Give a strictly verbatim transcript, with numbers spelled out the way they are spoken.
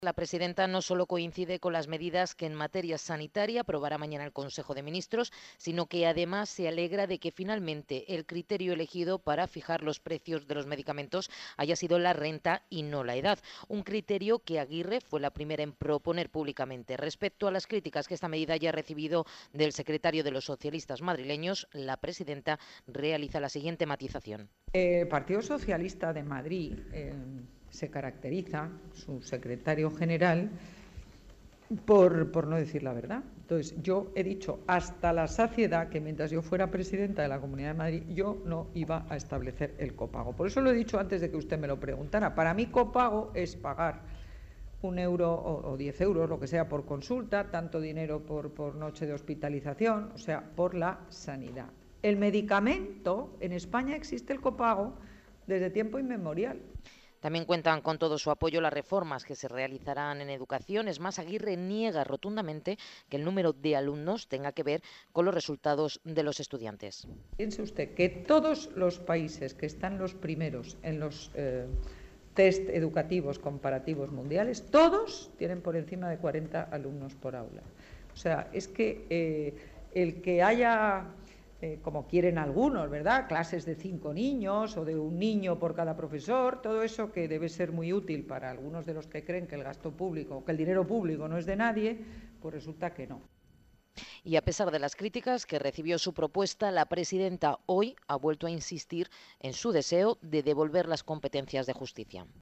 La presidenta no solo coincide con las medidas que en materia sanitaria aprobará mañana el Consejo de Ministros, sino que además se alegra de que finalmente el criterio elegido para fijar los precios de los medicamentos haya sido la renta y no la edad. Un criterio que Aguirre fue la primera en proponer públicamente. Respecto a las críticas que esta medida haya recibido del secretario de los socialistas madrileños, la presidenta realiza la siguiente matización. El Partido Socialista de Madrid eh, se caracteriza, su secretario general, por, por no decir la verdad. Entonces, yo he dicho hasta la saciedad que mientras yo fuera presidenta de la Comunidad de Madrid, yo no iba a establecer el copago. Por eso lo he dicho antes de que usted me lo preguntara. Para mí, copago es pagar un euro o, o diez euros, lo que sea, por consulta, tanto dinero por, por noche de hospitalización, o sea, por la sanidad. El medicamento, en España existe el copago desde tiempo inmemorial. También cuentan con todo su apoyo las reformas que se realizarán en educación. Es más, Aguirre niega rotundamente que el número de alumnos tenga que ver con los resultados de los estudiantes. Piense usted que todos los países que están los primeros en los eh, test educativos comparativos mundiales, todos tienen por encima de cuarenta alumnos por aula. O sea, es que eh, el que haya... Eh, como quieren algunos, ¿verdad? Clases de cinco niños o de un niño por cada profesor, todo eso que debe ser muy útil para algunos de los que creen que el gasto público, que el dinero público no es de nadie, pues resulta que no. Y a pesar de las críticas que recibió su propuesta, la presidenta hoy ha vuelto a insistir en su deseo de devolver las competencias de justicia.